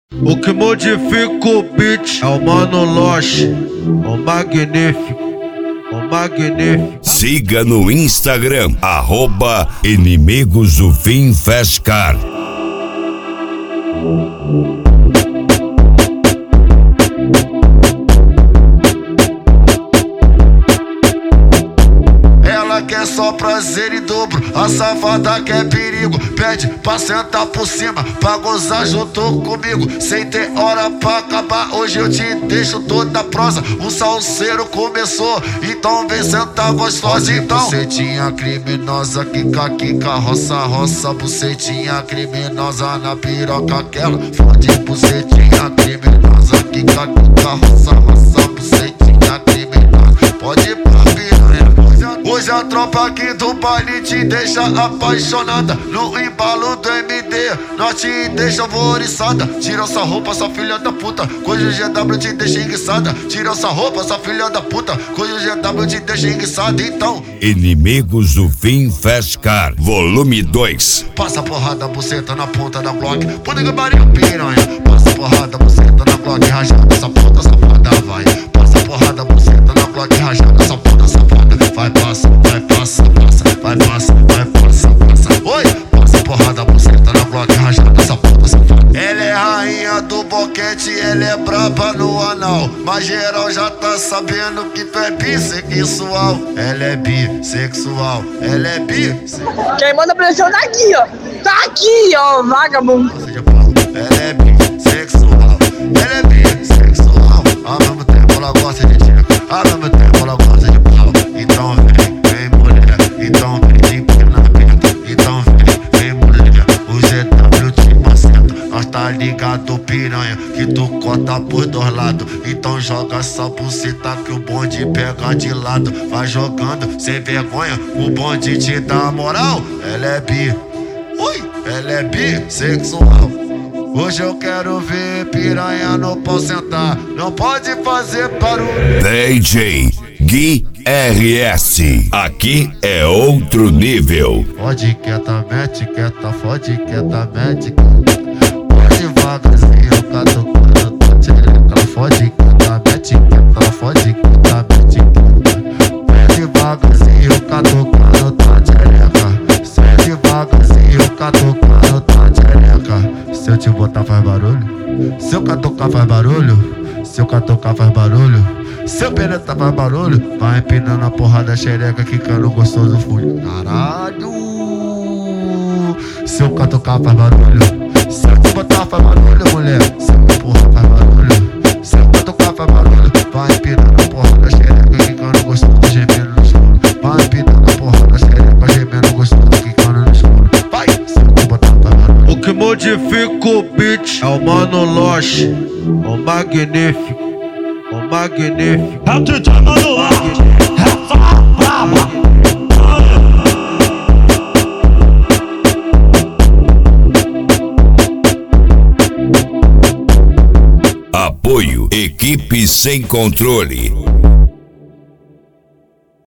O que modifica o beat é o Mano Lost, o magnífico, o magnífico. Siga no Instagram, @Inimigos do Fim Fescar. Ela quer só prazer em dobro, a safada quer perigo. Pede pra sentar por cima, pra gozar junto comigo. Sem ter hora pra acabar, hoje eu te deixo toda prosa. O salseiro começou, então vem sentar gostosa. Então bucetinha criminosa, quica, quica, roça, roça. Bucetinha criminosa na piroca aquela. Fode bucetinha criminosa, quica, quica, roça, roça. Bucetinha criminosa, pode ir pra piranha. Hoje a tropa aqui do baile te deixa apaixonada. No embalo do MD, nós te deixa alvoriçada. Tira essa roupa, essa filha da puta, coisa o GW te deixa enguiçada. Tira essa roupa, essa filha da puta, coisa o GW te deixa enguiçada. Então Inimigos do Fim Fescar, volume 2. passa porrada, buceta na ponta da Glock. Puta que pariu, piranha. Passa porrada, buceta na Glock, rajada essa ponta safada, vai. Passa porrada, buceta na Glock, rajada essa ponta safada. Vai, passa, vai, passa, passa. Vai, passa, vai, passa, passa. Oi, passa porrada, buceta na Glock, rajada essa ponta safada. Ela é rainha do boquete, ela é braba no anal. Mas geral já tá sabendo que tu é bissexual. Ela é bissexual, ela é bissexual. Quem manda pressão tá aqui, ó. Tá aqui, ó, vagabundo. Ela é bissexual, ela é bissexual. Ao mesmo tempo ela gosta de tiro, ao mesmo tempo ela gosta de pau. Então vem, vem mulher, então vem de empinamento. Então vem mulher, o GW te maceta. Nós tá ligado piranha, que tu corta por dois lados. Então joga essa buceta que o bonde pega de lado. Vai jogando sem vergonha, o bonde te dá moral. Ela é bi, ui, ela é bissexual. Hoje eu quero ver piranha no pau sentar. Não pode fazer barulho. DJ Gui RS, aqui é outro nível. Fode quieta, mete quieta, fode quieta, mete quieta. Pode devagarzinho, catucando tua tchereca. Fode quieta, mete quieta, fode quieta, mete quieta. Mete devagarzinho, catucando tua tchereca. Sai devagarzinho, catucando tua tchereca. Se eu te botar faz barulho, se eu catucar faz barulho, se eu catucar faz barulho, se eu penetrar faz barulho. Vai empinando a porra da xereca, quicando gostoso fui. Caralho. Se eu catucar faz barulho, se eu te botar faz barulho, mulher. Se eu empurrar faz barulho, se eu catucar faz barulho. Vai empinando a porra da xereca, quicando gostoso, gemendo no escuro. Vai empinando a porra da xereca, gemendo gostoso, quicando no escuro. Vai, se eu te botar faz barulho. O que modifica o beat é o Mano Lost, o magnífico, o magnífico. É o DJ Mano Lost, essa braba. Apoio Equipe Sem Controle.